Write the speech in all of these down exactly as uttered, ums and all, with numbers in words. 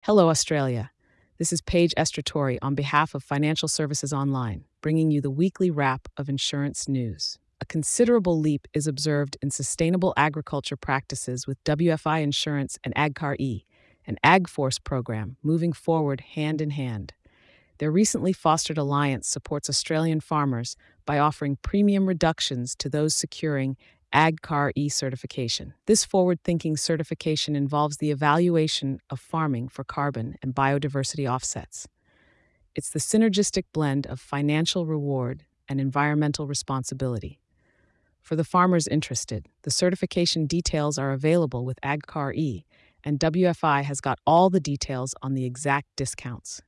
Hello, Australia. This is Paige Estratori on behalf of Financial Services Online, bringing you the weekly wrap of insurance news. A considerable leap is observed in sustainable agriculture practices with W F I Insurance and AgCar-E, an AgForce program, moving forward hand in hand. Their recently fostered alliance supports Australian farmers by offering premium reductions to those securing AgCar-E certification. This forward-thinking certification involves the evaluation of farming for carbon and biodiversity offsets. It's the synergistic blend of financial reward and environmental responsibility. For the farmers interested, the certification details are available with AgCar-E, and W F I has got all the details on the exact discounts.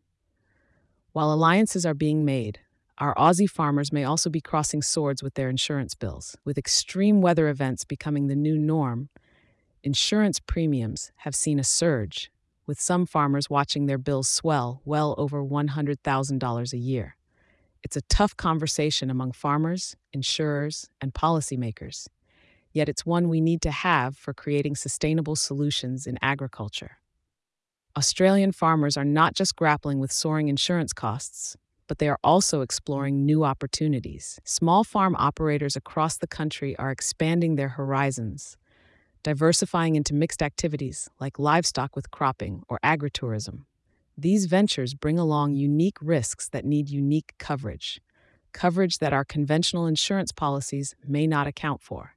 While alliances are being made, our Aussie farmers may also be crossing swords with their insurance bills. With extreme weather events becoming the new norm, insurance premiums have seen a surge, with some farmers watching their bills swell well over one hundred thousand dollars a year. It's a tough conversation among farmers, insurers, and policymakers, yet it's one we need to have for creating sustainable solutions in agriculture. Australian farmers are not just grappling with soaring insurance costs, but they are also exploring new opportunities. Small farm operators across the country are expanding their horizons, diversifying into mixed activities like livestock with cropping or agritourism. These ventures bring along unique risks that need unique coverage, coverage that our conventional insurance policies may not account for.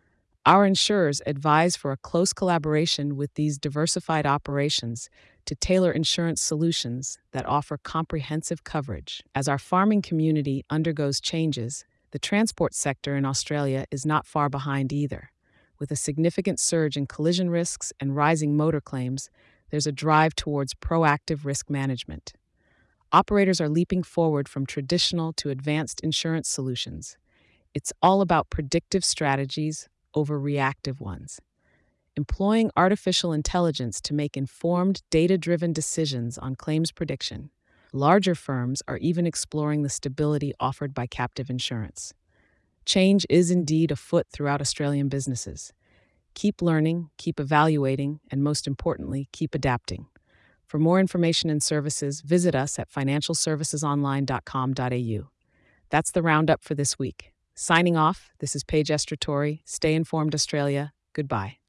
Our insurers advise for a close collaboration with these diversified operations to tailor insurance solutions that offer comprehensive coverage. As our farming community undergoes changes, the transport sector in Australia is not far behind either. With a significant surge in collision risks and rising motor claims, there's a drive towards proactive risk management. Operators are leaping forward from traditional to advanced insurance solutions. It's all about predictive strategies over reactive ones, employing artificial intelligence to make informed, data-driven decisions on claims prediction. Larger firms are even exploring the stability offered by captive insurance. Change is indeed afoot throughout Australian businesses. Keep learning, keep evaluating, and most importantly, keep adapting. For more information and services, visit us at financial services online dot com dot a u. That's the roundup for this week. Signing off, this is Paige Estratori. Stay informed, Australia. Goodbye.